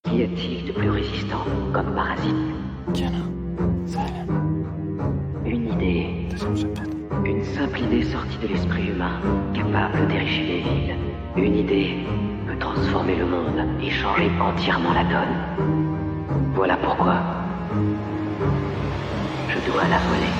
Qu'y a-t-il de plus résistant comme parasite? Une idée. Une simple idée sortie de l'esprit humain, capable d'ériger les villes. Une idée peut transformer le monde et changer entièrement la donne. Voilà pourquoi je dois la voler.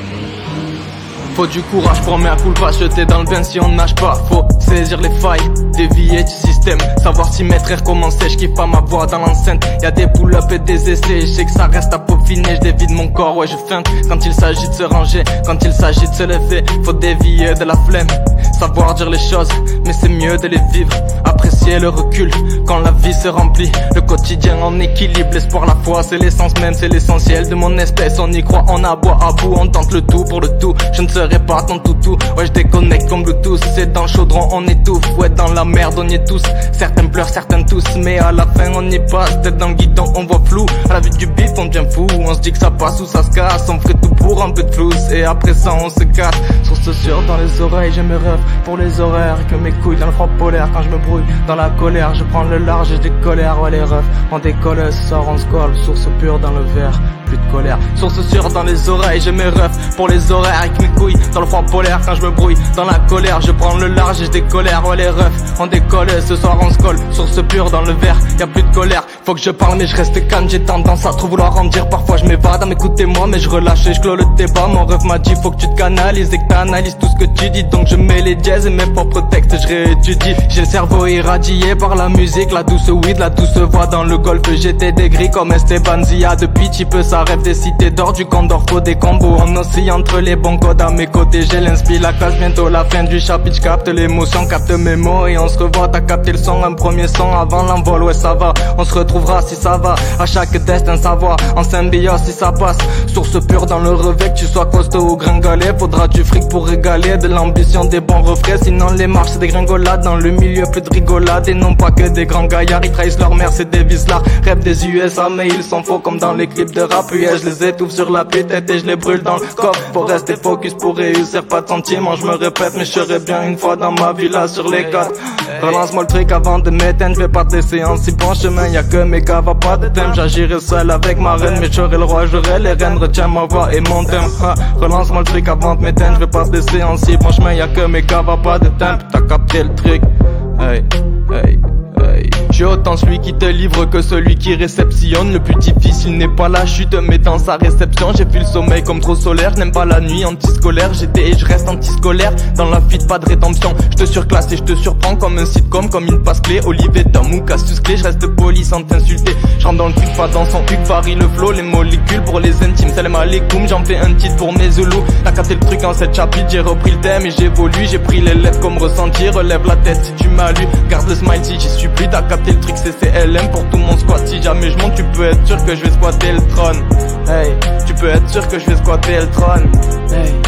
Faut du courage pour un coup pas jeter dans le bain si on nage pas. Faut saisir les failles, dévier du système, savoir s'y mettre et recommencer. J'kiffe pas ma voix dans l'enceinte, y'a des pull-ups et des essais. Je sais que ça reste à peaufiner, j'dévide mon corps, ouais je feinte. Quand il s'agit de se ranger, quand il s'agit de se lever, faut dévier de la flemme, savoir dire les choses, mais c'est mieux de les vivre. Apprécier le recul, quand la vie se remplit. Le quotidien en équilibre, l'espoir, la foi, c'est l'essence même, c'est l'essentiel de mon espèce. On y croit, on aboie à bout, on tente le tout pour le tout. Je ne serai pas ton toutou, ouais je déconnecte comme Bluetooth. C'est dans le chaudron, on étouffe, ouais dans la merde on y est tous. Certains pleurent, certains tous, mais à la fin on y passe. Tête dans le guidon, on voit flou, à la vue du bif on devient fou. On se dit que ça passe ou ça se casse, on ferait tout pour un peu de flousse. Et après ça on se casse, source sûre dans les oreilles. J'ai mes rêves pour les horaires, que mes couilles dans le froid polaire. Quand je me brouille dans la colère, je prends le large, j'ai des colères. Ouais les refs, on décolle, sort, on se colle. Source pure dans le verre, plus de colère. Source sûre dans les oreilles, j'ai mes refs pour les horaires. Avec mes couilles dans le froid polaire, quand je me brouille dans la colère, je prends le large et je décolère. Ouais les refs, on décolle, ce soir on se colle. Source pure dans le verre, y'a plus de colère. Faut que je parle mais je reste calme, j'ai tendance à trop vouloir en dire. Parfois je m'évade à m'écouter moi, mais je relâche et je clôt le débat. Mon ref m'a dit faut que tu te canalises et que t'analyses tout ce que tu dis. Donc je mets les dièses et mes propres textes, je réétudie. J'ai le cerveau irradié par la musique, la douce weed, la douce voix dans le golf. J'étais des gris comme Esteban Zia. Depuis petit peu ça rêve des cités d'or, du Condor, faut des combos. On oscille entre les bons codes à mes côtés, j'ai l'inspire, la classe bientôt la fin du chapitre. J'capte l'émotion, capte mes mots et on se revoit. T'as capté le son, un premier son avant l'envol, ouais ça va. On se retrouvera si ça va, à chaque destin ça va. En symbiose si ça passe, source pure dans le revêt. Que tu sois costaud ou gringalet, faudra du fric pour régaler. De l'ambition, des bons refrains, sinon les marches c'est des gringolades. Dans le milieu plus de rigolade et non pas que des grands gaillards. Ils trahissent leur mère, c'est des vislards. Rêve des USA mais ils sont faux comme dans les clips de rap. Yeah, je les étouffe sur la tête et je les brûle dans le coffre. Faut rester focus pour réussir, pas de sentiment. Je me répète mais je serai bien une fois dans ma villa sur les côtes. Relance-moi le truc avant de m'éteindre, je vais pas te laisser en si bon chemin. Y'a que mes gars, va pas de thème. J'agirai seul avec ma reine, mais j'aurai le roi, j'aurai les reines. Retiens ma voix et mon thème. Relance-moi le truc avant de m'éteindre, je vais pas te laisser en si bon chemin. Y'a que mes gars, va pas de thème. T'as capté le truc. Hey, hey. J'ai autant celui qui te livre que celui qui réceptionne. Le plus difficile n'est pas la chute mais dans sa réception. J'ai vu le sommeil comme trop solaire, je n'aime pas la nuit antiscolaire. J'étais et je reste antiscolaire, dans la fuite pas de rédemption. Je te surclasse et je te surprends comme un sitcom, comme une passe clé. Olivier Tom ou Cassius Clé, je reste poli sans t'insulter. Je rentre dans le truc, pas dans son huc, varie le flow, les molécules pour les intimes. Salam alaikum, j'en fais un titre pour mes zoulous. T'as capté le truc en 7 chapitres, j'ai repris le thème et j'évolue. J'ai pris les lettres comme ressenti, relève la tête si tu m'as lu. Garde le smile si j'y suis plus, t'as capté le truc c'est CLM pour tout mon squat. Si jamais je monte tu peux être sûr que je vais squatter le trône. Hey, tu peux être sûr que je vais squatter le trône. Hey.